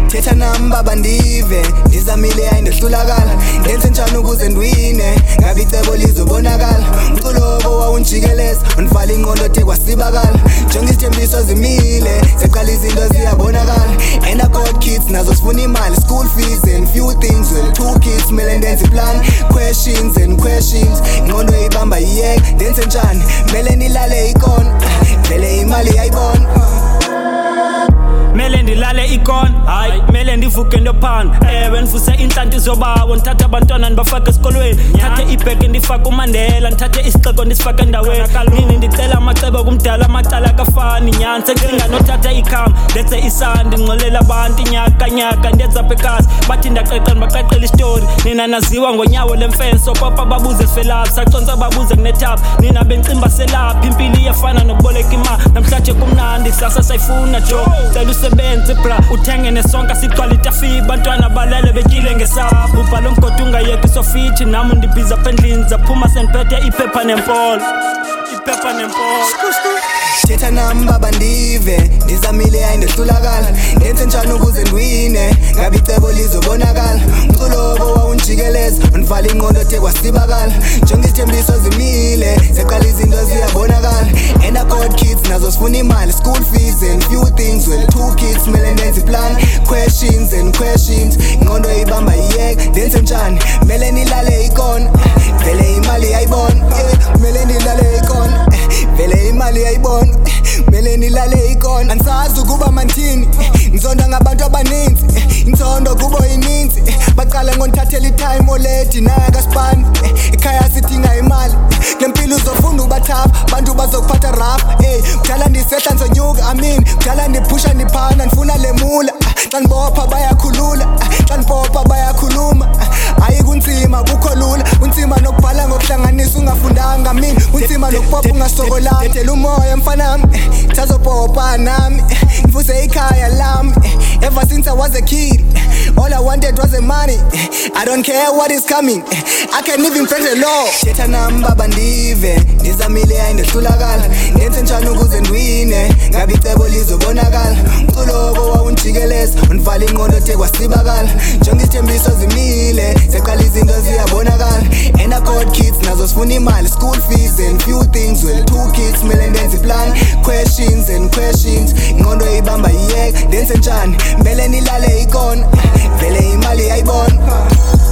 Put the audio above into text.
Thetha nami baba ndive, ndizamile ayindehlulakala. Ndenze njani ukuze ndwine, ngabe icebo lizobonakala. Umculo wawunjikeleza, undivala ingqondo the kwasibakala. Jonga izithembiso zimile, seqala izinto ziyabonakala. And I got kids, nazo sifuna imali, school fees and few things. Well, 2 kids, mele ndenze plan, questions and questions. Ingqondo ibamba iyeka, ndenze njani, mele nilale ikona, vele imali yayibona. Mele ndilale ikon, hayi mele ndivuke ndophanda. Ewe ndivuse inhlanti zobawo, ndithathe abantwana ndibafake esikolweni. Ndithathe ibheke ndifake uMandela, ndithathe isixeko ndisifake endaweni. Nini ndicela amacebo kumdala, amacala akafani nyani. Secinga nothatha ikhama, ndenze isandi, ndingxolela abantu inyaka ndenza apha ekhasi. Bathi ndaqeqa ndibaqaqela istori, nina naziwa ngonyawo lemfenso. Papa babuze sivelaphi, saconsa babuze kunethapha. Nina bencimba selaphi, impilo iyafana nokuboleka imali. Namhlanje kumnandi, kusasa sayifuna jo. Usebenze bra, uthenge nesonka sigcwala itafi. Bantwana balele betyile ngesapho. Ubhala umgodi ungayeki isofithi, nami ndibhiza apha endlini. Zaphuma sendiphethe iphepha nempolo. Thetha nami baba ndive, ndizamile ayindehlulakala. Ndenze njani ukuze ndwine, ngabe icebo lizobonakala. Umculo wawunjikeleza, undivala ingqondo the kwasibakala. Jonga izithembiso zimile, seqala izinto ziyabonakala. And I got kids, nazo sifuna imali, school fees and few things. Well, 2 kids, mele ndenze plan, questions and questions. Ingqondo ibamba iyeka, ndenze njani, mele nilale ikona, vele imali yayibona. Mele nilale ikona, vele imali yayibona. Mele nilale ikona, andisazi ukuba manthini. Ngizonda ngabantu abaninzi, inzondo kubo ininzi. Baqala ngondithathela itime oledi naye kaSpani. Ekhaya sidinga imali, lempilo uzofunda ubathapha, bantu bazokuphatha rough. Kudala ndisehla ndizonyuka, kudala ndiphusha ndiphana, ndifuna lemula. Xa ndibopha bayakhulula, xa ndibopha bayakhuluma. Hayi kunzima kukho lula, unzima nokubhala ngokuhlanganisa ungafundanga unzima nokupopha ungasokolanga. Ndethela umoya mfanami, ndisazopopha nami, ngivuse ikhaya lami. Ever since I was a kid, all I wanted was the money. I don't care what is coming, I can't even pray the law. Thetha nami baba ndive, ndizamile ayindehlulakala. Ndenze njani ukuze ndwine, ngabe icebo lizobonakala. Umculo wawunjikeleza, undivala ingqondo the kwasibakala. Jonga izithembiso zimile, seqala izinto ziyabonakala. And I got kids, nazo sifuna imali, school fees and few things. Well, 2 kids, mele ndenze plan, questions and questions. Ingqondo ibamba iyeka, ndenze njani, mele nilale ikona, vele imali yayibona.